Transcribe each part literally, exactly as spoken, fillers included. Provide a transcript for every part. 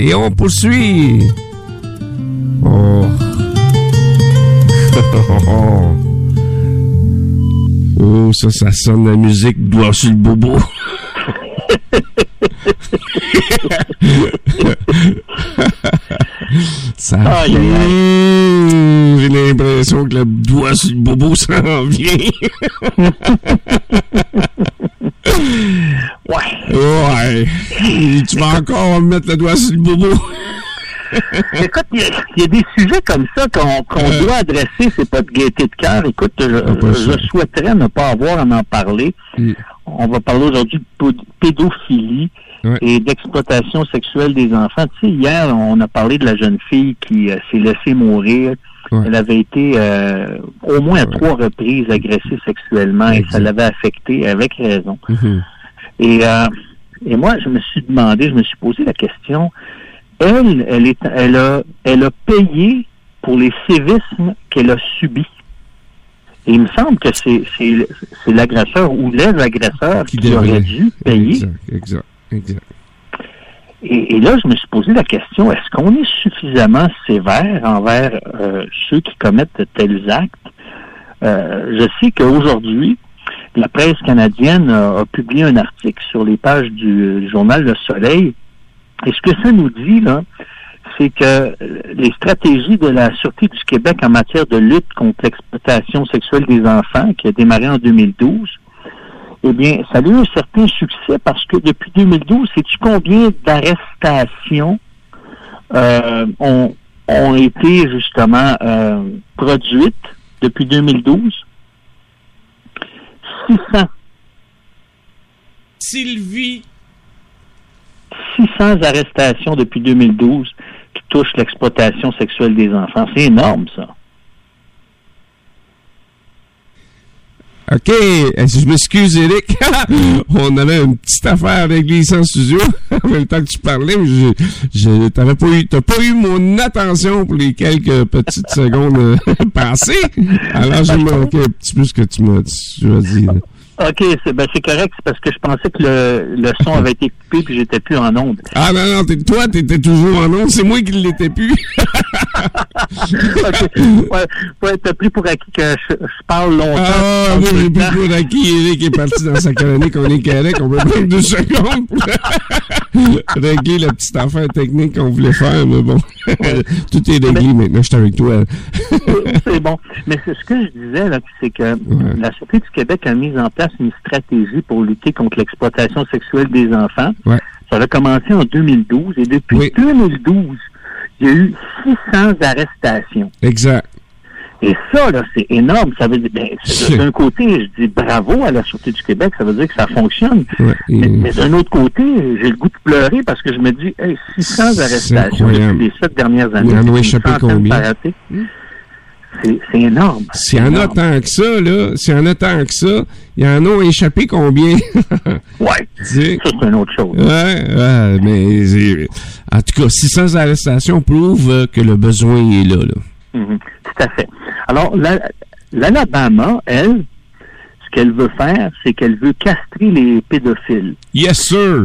Et on poursuit. Oh. Oh, ça, ça sonne la musique doigt sur le bobo. Ça. Aïe, aïe, aïe. Mmh, j'ai l'impression que le doigt sur le bobo s'en vient. Ouais. Ouais. Tu vas encore mettre le doigt sur le bobo. Écoute, il y, y a des sujets comme ça qu'on, qu'on euh, doit adresser, c'est pas de gaieté de cœur. Écoute, je, je souhaiterais ne pas avoir à en parler. Mm. On va parler aujourd'hui de pédophilie ouais. et d'exploitation sexuelle des enfants. Tu sais, hier, on a parlé de la jeune fille qui euh, s'est laissée mourir. Ouais. Elle avait été euh, au moins à ouais. trois reprises agressée sexuellement exact. Et ça l'avait affectée avec raison. Mm-hmm. Et, euh, et moi, je me suis demandé, je me suis posé la question... Elle, elle, est, elle, a, elle a payé pour les sévices qu'elle a subis. Et il me semble que c'est, c'est, c'est l'agresseur ou les agresseurs qui, qui auraient dû payer. Exact, exact, exact. Et, et là, je me suis posé la question, est-ce qu'on est suffisamment sévère envers euh, ceux qui commettent de tels actes? Euh, je sais qu'aujourd'hui, la presse canadienne a, a publié un article sur les pages du journal Le Soleil. Et ce que ça nous dit, là, c'est que les stratégies de la Sûreté du Québec en matière de lutte contre l'exploitation sexuelle des enfants, qui a démarré en deux mille douze, eh bien, ça a eu un certain succès parce que depuis deux mille douze, sais-tu combien d'arrestations euh, ont, ont été justement euh, produites depuis deux mille douze? six cents. Sylvie. six cents arrestations depuis deux mille douze qui touchent l'exploitation sexuelle des enfants. C'est énorme, ça. OK. Je m'excuse, Éric. On avait une petite affaire avec les en studio en même temps que tu parlais, mais je, je, t'avais pas eu, t'as pas eu mon attention pour les quelques petites secondes passées. Alors, j'ai manqué un petit peu ce que tu m'as, tu m'as dit. Là. OK, c'est, ben c'est correct, c'est parce que je pensais que le, le son avait été coupé puis j'étais plus en onde. Ah non, non, t'es, toi, t'étais toujours en onde, c'est moi qui ne l'étais plus. OK. Ouais, ouais, t'as pris pour acquis que je, je parle longtemps. Ah, moi, j'ai pris pour acquis. Eric est parti dans sa chronique, on est correct, on peut prendre deux secondes pour régler la petite affaire technique qu'on voulait faire, mais bon, tout est réglé mais, maintenant, je suis avec toi. C'est bon. Mais c'est ce que je disais, là, c'est que ouais. la Sûreté du Québec a mis en place une stratégie pour lutter contre l'exploitation sexuelle des enfants. Ouais. Ça a commencé en deux mille douze et depuis oui. deux mille douze, il y a eu six cents arrestations. Exact. Et ça, là, c'est énorme. Ça veut dire, ben, c'est, d'un côté, je dis bravo à la Sûreté du Québec, ça veut dire que ça fonctionne. Ouais, et... mais, mais d'un autre côté, j'ai le goût de pleurer parce que je me dis, hey, six cents arrestations depuis les sept dernières années. Il en a échappé combien? C'est, c'est énorme. S'il y en a tant que ça, là, s'il y en a tant que ça, il y en a échappé combien? Ouais. Ça, c'est une autre chose. Ouais, ouais, mais en tout cas, six cents arrestations prouvent que le besoin est là, là. Mm-hmm. Tout à fait. Alors, la, l'Alabama, elle, ce qu'elle veut faire, c'est qu'elle veut castrer les pédophiles. Yes, sir!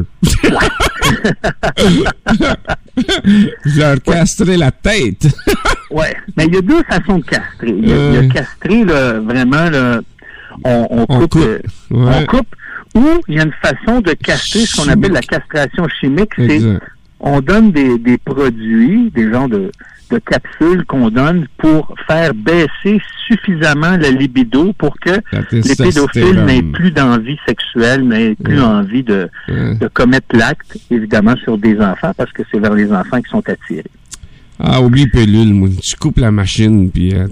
Je leur castrer la tête. Ouais, mais il y a deux façons de castrer. Il y a, euh... il y a castrer, là, vraiment, là, on, on, on coupe, coupe. Euh, ouais. on coupe, ou il y a une façon de castrer ce qu'on chimique. appelle la castration chimique, c'est exact. On donne des, des produits, des genres de, de capsules qu'on donne pour faire baisser suffisamment la libido pour que les pédophiles n'aient plus d'envie sexuelle, n'aient plus ouais. envie de, ouais. de commettre l'acte, évidemment, sur des enfants, parce que c'est vers les enfants qui sont attirés. Ah, oublie pilule, moi. Tu coupes la machine, puis euh,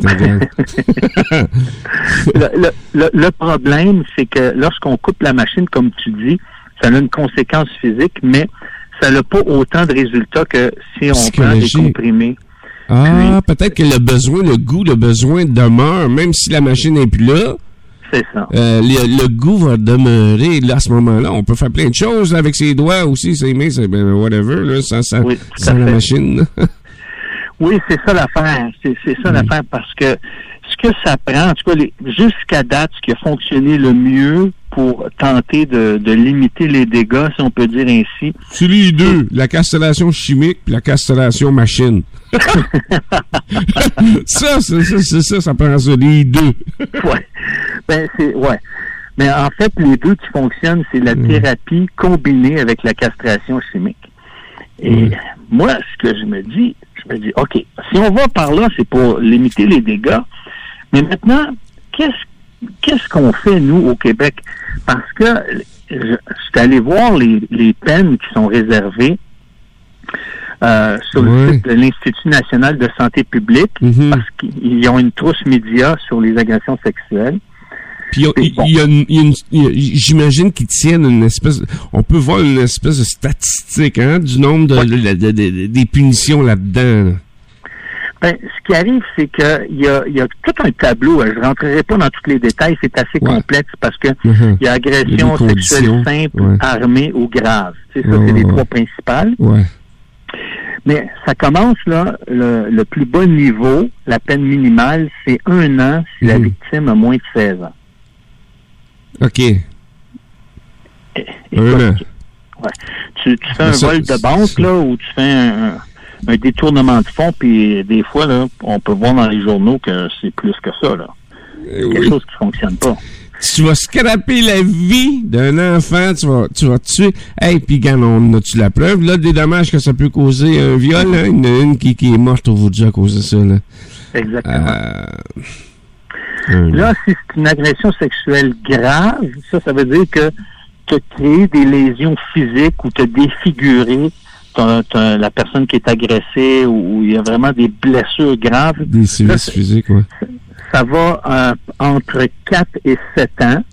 le, le, le, le problème, c'est que lorsqu'on coupe la machine, comme tu dis, ça a une conséquence physique, mais ça n'a pas autant de résultats que si on prend des comprimés. Ah, puis, peut-être que le besoin, le goût, le besoin demeure, même si la machine n'est plus là. C'est ça. Euh, le, le goût va demeurer. Là, à ce moment-là, on peut faire plein de choses avec ses doigts aussi, ses mains, c'est ben, whatever, là, sans, sans, oui, sans la machine. Oui, c'est ça l'affaire. C'est, c'est ça mmh. l'affaire parce que ce que ça prend, en tout cas, les, jusqu'à date, ce qui a fonctionné le mieux pour tenter de, de limiter les dégâts, si on peut dire ainsi. C'est les deux, la castration chimique puis la castration machine. ça, c'est ça, c'est ça, ça prend ça, les deux. ouais. Ben, c'est, ouais. Mais en fait, les deux qui fonctionnent, c'est la mmh. thérapie combinée avec la castration chimique. Et mmh. moi, ce que je me dis, je me dis, OK, si on va par là, c'est pour limiter les dégâts. Mais maintenant, qu'est-ce, qu'est-ce qu'on fait, nous, au Québec? Parce que je, je suis allé voir les, les peines qui sont réservées euh, sur oui. le site de l'Institut national de santé publique, mmh. parce qu'ils ont une trousse média sur les agressions sexuelles. Puis il bon. y a, une, il y a une, il y a, j'imagine qu'ils tiennent une espèce, on peut voir une espèce de statistique, hein, du nombre de, oui. de, de, de, de des punitions là-dedans. Là. Ben, ce qui arrive, c'est que il y a, il y a tout un tableau. Je rentrerai pas dans tous les détails, c'est assez ouais. complexe parce que il y a agression sexuelle simple, ouais. armée ou grave. C'est ça, ouais, c'est les ouais. trois principales. Ouais. Mais ça commence là, le, le plus bas niveau, la peine minimale, c'est un an si mmh. la victime a moins de seize ans. OK. Et, et un an. Ouais. Tu, tu fais un ça, vol de banque, ça. là, ou tu fais un, un détournement de fonds, puis des fois, là, on peut voir dans les journaux que c'est plus que ça, là. C'est oui. quelque chose qui fonctionne pas. Tu vas scraper la vie d'un enfant, tu vas, tu vas tuer. Hey, puis quand on a-tu la preuve? Là, des dommages que ça peut causer un viol, hein? Il y en a une qui, qui est morte au Voudja à cause de ça, là. Exactement. Euh... Là, si c'est une agression sexuelle grave, ça, ça veut dire que tu as créé des lésions physiques ou tu as défiguré t'as, t'as la personne qui est agressée ou il y a vraiment des blessures graves. Des sévices physiques, oui. Ça va euh, entre quatre et sept ans.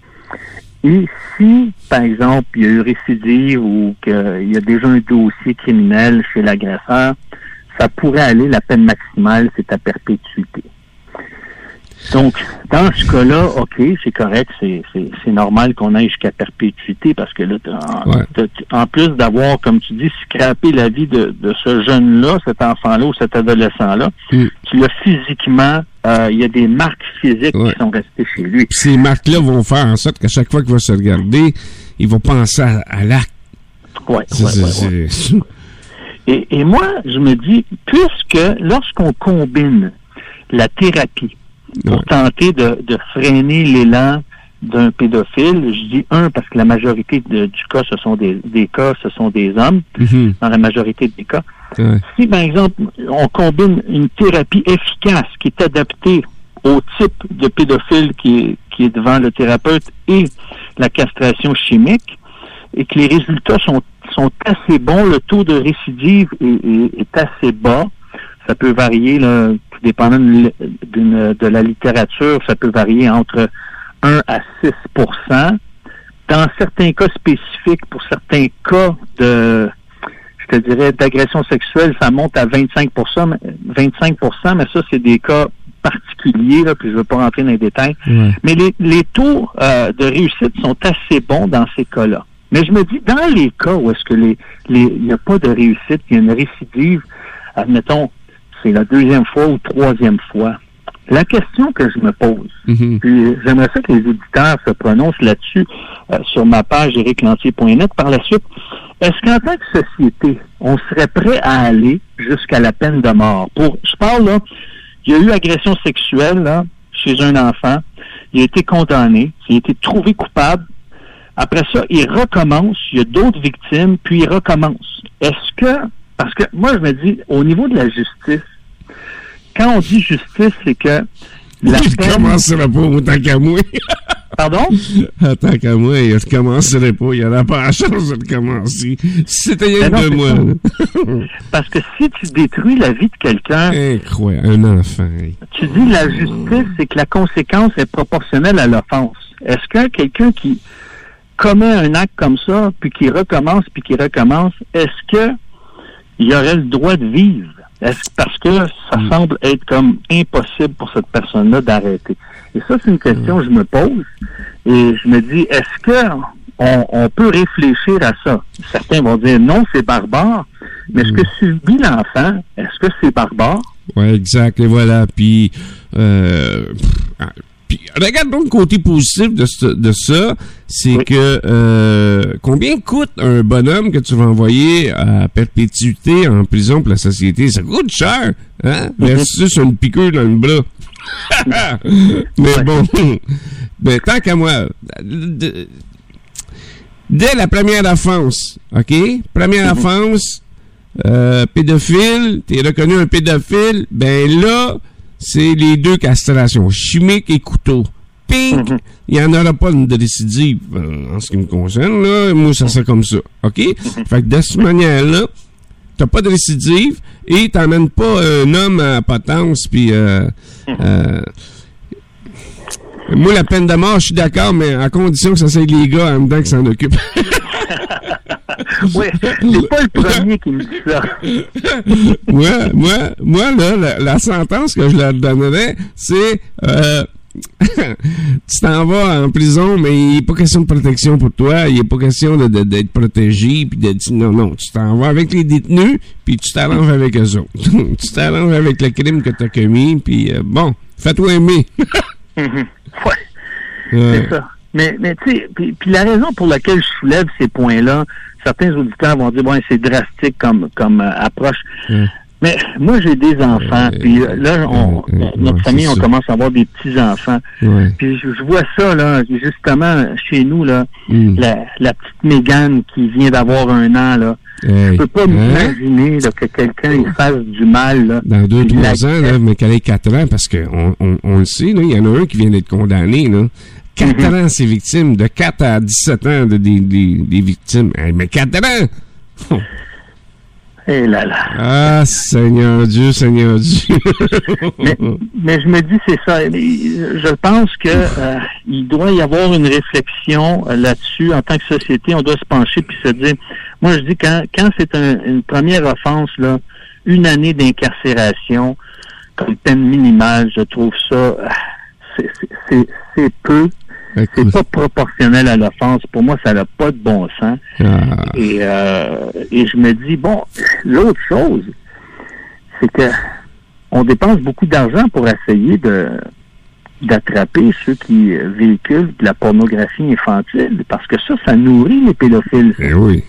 Et si, par exemple, il y a eu récidive ou qu'il y a déjà un dossier criminel chez l'agresseur, ça pourrait aller, la peine maximale, c'est à perpétuité. Donc, dans ce cas-là, OK, c'est correct, c'est, c'est, c'est normal qu'on aille jusqu'à perpétuité parce que là, en, ouais. en plus d'avoir, comme tu dis, scrappé la vie de, de ce jeune-là, cet enfant-là ou cet adolescent-là, mm. tu l'as physiquement, euh, il y a des marques physiques ouais. qui sont restées chez lui. Puis ces marques-là vont faire en sorte qu'à chaque fois qu'il va se regarder, il va penser à, à l'acte. Oui, oui, oui. Et, et moi, je me dis, puisque lorsqu'on combine la thérapie pour ouais. tenter de, de freiner l'élan d'un pédophile, je dis un parce que la majorité de, du cas, ce sont des, des cas, ce sont des hommes, mm-hmm. dans la majorité des cas. Ouais. Si, par exemple, on combine une thérapie efficace qui est adaptée au type de pédophile qui est, qui est devant le thérapeute et la castration chimique, et que les résultats sont, sont assez bons, le taux de récidive est, est, est assez bas. Ça peut varier, là, tout dépendant d'une, d'une, de la littérature, ça peut varier entre un à six pour cent. Dans certains cas spécifiques, pour certains cas de, je te dirais, d'agression sexuelle, ça monte à vingt-cinq pour cent, vingt-cinq pour cent, mais ça, c'est des cas particuliers, là, puis je ne veux pas rentrer dans les détails. Mmh. Mais les, les taux euh, de réussite sont assez bons dans ces cas-là. Mais je me dis, dans les cas où est-ce que les, les, il n'y a pas de réussite, il y a une récidive, admettons, c'est la deuxième fois ou troisième fois. La question que je me pose, mm-hmm. puis j'aimerais ça que les auditeurs se prononcent là-dessus euh, sur ma page éric lantier point net par la suite. Est-ce qu'en tant que société, on serait prêt à aller jusqu'à la peine de mort? Pour, je parle là, il y a eu agression sexuelle là, chez un enfant, il a été condamné, il a été trouvé coupable. Après ça, il recommence, il y a d'autres victimes, puis il recommence. Est-ce que, parce que moi je me dis, au niveau de la justice, quand on dit justice, c'est que la je peine... commencerai pas autant qu'à moi. Pardon? Tant qu'à moi, je ne commencerai pas. Il n'y en a pas la chance de le commencer. Si c'était rien que de moi. Parce que si tu détruis la vie de quelqu'un... Incroyable, un enfant. Tu dis la justice, c'est que la conséquence est proportionnelle à l'offense. Est-ce que quelqu'un qui commet un acte comme ça, puis qui recommence, puis qui recommence, est-ce que il aurait le droit de vivre? Est-ce, parce que ça mm. semble être comme impossible pour cette personne-là d'arrêter. Et ça, c'est une question que je me pose. Et je me dis, est-ce que on, on peut réfléchir à ça? Certains vont dire, non, c'est barbare. Mais mm. ce que subit l'enfant, est-ce que c'est barbare? Oui, exact. Et voilà. Puis, euh, Puis, regarde donc le côté positif de, ce, de ça, c'est oui. que euh, combien coûte un bonhomme que tu vas envoyer à perpétuité en prison pour la société? Ça coûte cher, hein? Versus une piqûre dans le bras. Mais ouais. bon, ben, tant qu'à moi, de, dès la première offense, OK? Première mm-hmm. offense, euh, pédophile, t'es reconnu un pédophile, ben là, c'est les deux castrations, chimique et couteau. Pink, il mm-hmm. n'y en aura pas de récidive en ce qui me concerne, là. Moi, ça serait comme ça, OK? Mm-hmm. Fait que de cette manière-là, t'as pas de récidive et t'emmènes pas un homme à potence, puis euh, mm-hmm. euh, moi, la peine de mort, je suis d'accord, mais à condition que ça soit les gars en même temps qui s'en occupent. Oui, c'est pas le premier qui me dit ça. moi, moi, moi, là, la, la sentence que je leur donnerais, c'est euh, tu t'en vas en prison, mais il n'est pas question de protection pour toi, il n'est pas question de, de, d'être protégé, puis de dire non, non, tu t'en vas avec les détenus, puis tu t'arranges avec eux autres. Tu t'arranges avec le crime que tu as commis, puis euh, bon, fais-toi aimer. mm-hmm. Ouais, ouais, c'est ça. Mais, mais tu sais, puis, puis la raison pour laquelle je soulève ces points-là, certains auditeurs vont dire, bon, c'est drastique comme, comme euh, approche. Ouais. Mais moi, j'ai des enfants, ouais, puis là, on, ouais, ouais, notre ouais, famille, on ça. commence à avoir des petits-enfants. Ouais. Puis je, je vois ça, là, justement, chez nous, là, mm. la, la petite Mégane qui vient d'avoir un an, là. Hey. Je peux pas hein? m'imaginer là, que quelqu'un il fasse du mal. Là, dans deux, trois ans, là, mais qu'elle ait quatre ans, parce qu'on on, on le sait, il y en a un qui vient d'être condamné, là. Quatre mm-hmm. ans, c'est victime. De quatre à dix-sept ans, de, des, des, des victimes. Hey, mais quatre ans! Et là là. Ah, Seigneur Dieu, Seigneur Dieu. mais, mais je me dis, c'est ça. Je pense que euh, il doit y avoir une réflexion euh, là-dessus. En tant que société, on doit se pencher puis se dire, moi je dis, quand, quand c'est un, une première offense, là, une année d'incarcération comme peine minimale, je trouve ça, c'est, c'est, c'est, c'est peu. Écoute. C'est pas proportionnel à l'offense. Pour moi, ça n'a pas de bon sens. Ah. Et, euh, et je me dis, bon, l'autre chose, c'est que on dépense beaucoup d'argent pour essayer de d'attraper ceux qui véhiculent de la pornographie infantile, parce que ça, ça nourrit les pédophiles. Eh oui.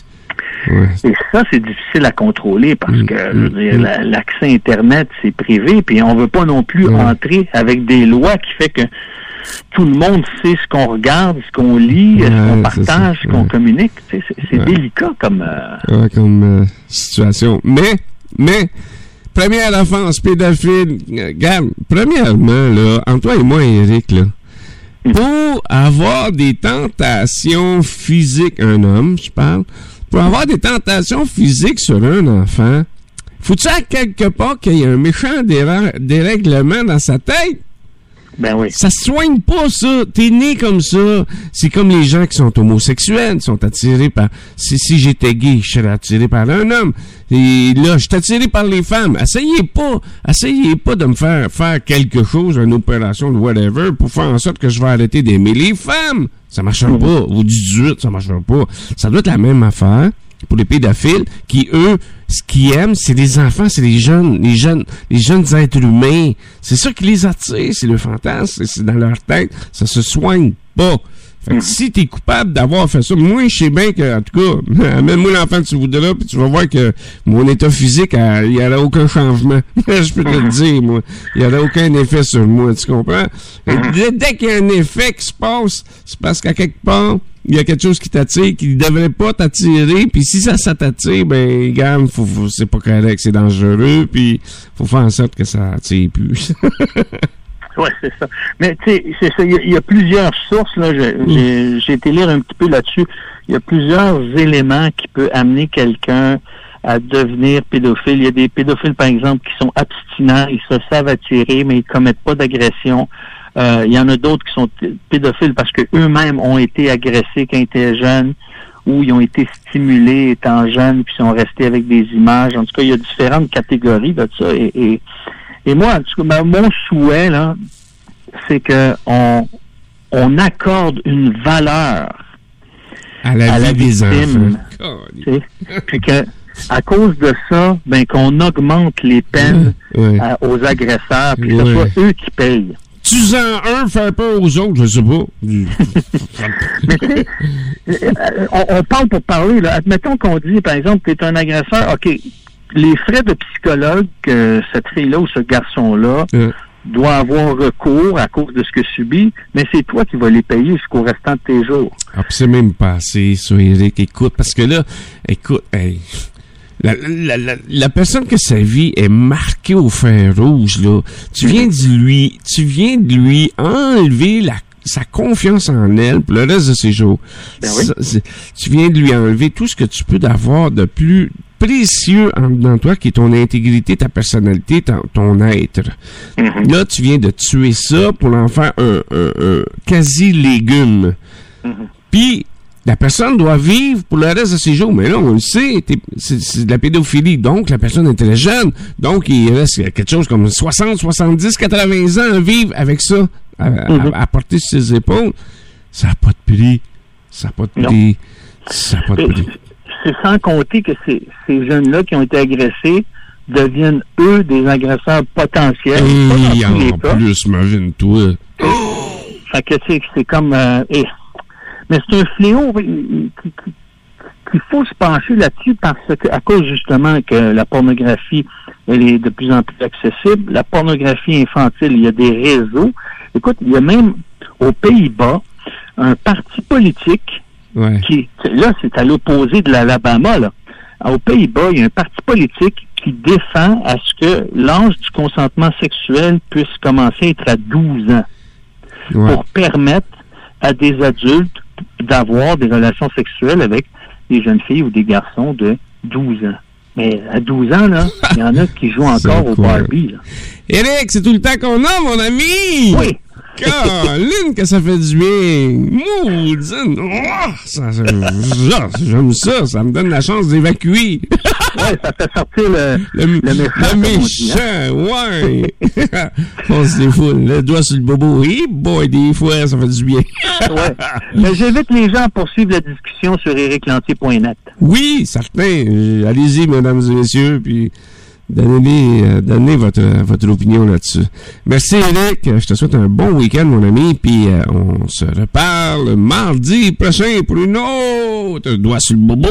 Ouais. Et ça, c'est difficile à contrôler parce mmh, que je veux dire, mmh. la, l'accès Internet, c'est privé, puis on veut pas non plus ouais. entrer avec des lois qui fait que tout le monde sait ce qu'on regarde, ce qu'on lit, ouais, ce qu'on partage, ce qu'on ouais. communique. C'est, c'est, c'est ouais. délicat comme... Euh... Ouais, comme euh, situation. Mais, mais, première offense, pédophile, regarde, premièrement, là, entre toi et moi, Éric, là, mmh. pour avoir des tentations physiques, un homme, je parle, pour avoir des tentations physiques sur un enfant, faut-tu à quelque part qu'il y ait un méchant dérè- dérèglement dans sa tête? Ben oui. Ça se soigne pas, ça. T'es né comme ça. C'est comme les gens qui sont homosexuels, qui sont attirés par... Si, si j'étais gay, je serais attiré par un homme. Et là, je suis attiré par les femmes. Essayez pas, essayez pas de me faire faire quelque chose, une opération de whatever, pour faire en sorte que je vais arrêter d'aimer les femmes. Ça marchera mmh. pas. Au dix-huit, ça marchera pas. Ça doit être la même affaire pour les pédophiles qui, eux, ce qu'ils aiment, c'est les enfants, c'est les jeunes, les jeunes, les jeunes êtres humains. C'est ça qui les attire, c'est le fantasme, c'est dans leur tête. Ça se soigne pas. Fait que mm-hmm. si t'es coupable d'avoir fait ça, moi, je sais bien que, en tout cas, amène-moi l'enfant que tu voudras, puis tu vas voir que mon état physique, il n'y aura aucun changement. Je peux te le dire, moi. Il n'y aura aucun effet sur moi, tu comprends? Mm-hmm. Dès, dès qu'il y a un effet qui se passe, c'est parce qu'à quelque part, il y a quelque chose qui t'attire, qui ne devrait pas t'attirer, puis si ça, ça t'attire, ben, regarde, faut, faut, c'est pas correct, c'est dangereux, puis faut faire en sorte que ça attire plus. Oui, c'est ça. Mais tu sais, c'est ça. Il y, y a plusieurs sources là. J'ai, mmh. j'ai, j'ai été lire un petit peu là-dessus. Il y a plusieurs éléments qui peuvent amener quelqu'un à devenir pédophile. Il y a des pédophiles, par exemple, qui sont abstinents, ils se savent attirer, mais ils commettent pas d'agression. Euh, il y en a d'autres qui sont pédophiles parce que eux-mêmes ont été agressés quand ils étaient jeunes, ou ils ont été stimulés étant jeunes, puis sont restés avec des images. En tout cas, il y a différentes catégories de ça. Et, et Et moi, en tout cas, mon souhait, là, c'est que on, on accorde une valeur à la à vie la des victime, enfants. Puis que, à cause de ça, ben, qu'on augmente les peines ouais, ouais. À, aux agresseurs, puis que ouais. ce soit eux qui payent. tuant un, faire peur aux autres, je sais pas. Mais tu sais, on, on parle pour parler, là. Admettons qu'on dit, par exemple, tu es un agresseur, OK, les frais de psychologue que cette fille-là ou ce garçon-là euh. doit avoir recours à cause de ce que subit, mais c'est toi qui vas les payer jusqu'au restant de tes jours. Ah, puis c'est même pas assez, ça, Éric. Écoute, parce que là, écoute, hey, la, la, la, la personne que sa vie est marquée au fer rouge, là, tu viens de lui, tu viens de lui enlever la sa confiance en elle pour le reste de ses jours. Ben oui. Ça, tu viens de lui enlever tout ce que tu peux d'avoir de plus précieux en, dans toi, qui est ton intégrité, ta personnalité, ton, ton être. Mm-hmm. Là, tu viens de tuer ça pour en faire un, un, un quasi-légume. Mm-hmm. Puis, la personne doit vivre pour le reste de ses jours. Mais là, on le sait, c'est, c'est de la pédophilie. Donc, la personne est très jeune. Donc, il reste quelque chose comme soixante, soixante-dix, quatre-vingts ans à vivre avec ça, à, mm-hmm. à, à porter sur ses épaules. Ça n'a pas de prix. Ça n'a pas de prix. Non. Ça n'a pas de prix. C'est sans compter que ces, ces jeunes-là qui ont été agressés deviennent, eux, des agresseurs potentiels. Et pas dans tous les cas. Plus, imagine-toi. Fait que, tu sais, c'est comme... Euh, et, mais c'est un fléau qu'il faut se pencher là-dessus parce que, à cause justement que la pornographie, elle est de plus en plus accessible. La pornographie infantile, il y a des réseaux. Écoute, il y a même, aux Pays-Bas, un parti politique. Ouais. Qui, là, c'est à l'opposé de l'Alabama, là. Aux Pays-Bas, il y a un parti politique qui défend à ce que l'âge du consentement sexuel puisse commencer à être à douze ans. Ouais. Pour permettre à des adultes d'avoir des relations sexuelles avec des jeunes filles ou des garçons de douze ans. Mais à douze ans, là, il y en a qui jouent encore au Barbie, là. Éric, c'est tout le temps qu'on a, mon ami! Oui! Caroline, que ça fait du bien! Maudine! Oh, ça, ça, j'aime ça, ça me donne la chance d'évacuer! Ouais, ça fait sortir le, le, le méchant. Le méchant, ouais! On se défoule, le doigt sur le bobo, et boy, des fois, ça fait du bien! Ouais. Mais j'invite les gens à poursuivre la discussion sur éric lantier point net. Oui, certain! Allez-y, mesdames et messieurs, puis... Donnez, euh, donnez votre, votre opinion là-dessus. Merci, Éric. Je te souhaite un bon week-end, mon ami. Puis euh, on se reparle mardi prochain pour une autre doigt sur le bobo.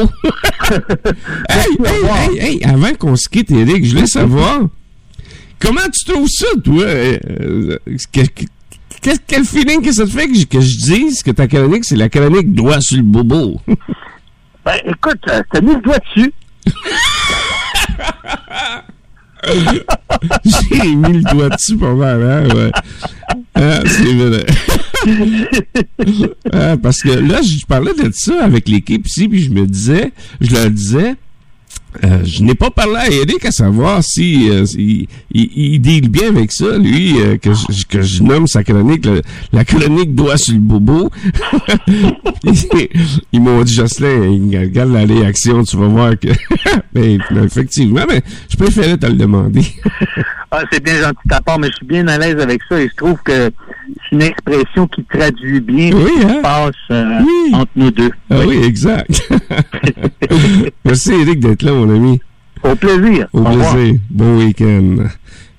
hey, hey, hey, hey, avant qu'on se quitte, Éric, je voulais savoir comment tu trouves ça, toi? Euh, que, que, quel feeling que ça te fait que je, que je dise que ta chronique, c'est la chronique doigt sur le bobo? Ben, écoute, euh, t'as mis le doigt dessus. J'ai mis le doigt dessus pas mal, hein, ouais. Ah, c'est vrai. Ah, parce que là, je parlais de ça avec l'équipe ici, puis je me disais, je leur disais, euh, je n'ai pas parlé à Éric à savoir si, euh, si il, il deal bien avec ça, lui, euh, que, je, que je nomme sa chronique, la, la chronique doigt sur le bobo. ils, ils m'ont dit, Jocelyn, regarde la réaction, tu vas voir que... mais, effectivement, mais je préférais te le demander. Ah, c'est bien gentil de ta part, mais je suis bien à l'aise avec ça et je trouve que c'est une expression qui traduit bien oui, ce qui hein? se passe euh, oui. entre nous deux. Ah oui, oui exact. Merci, Éric, d'être là, mon ami. Au plaisir. Au, Au plaisir. Revoir. Bon week-end.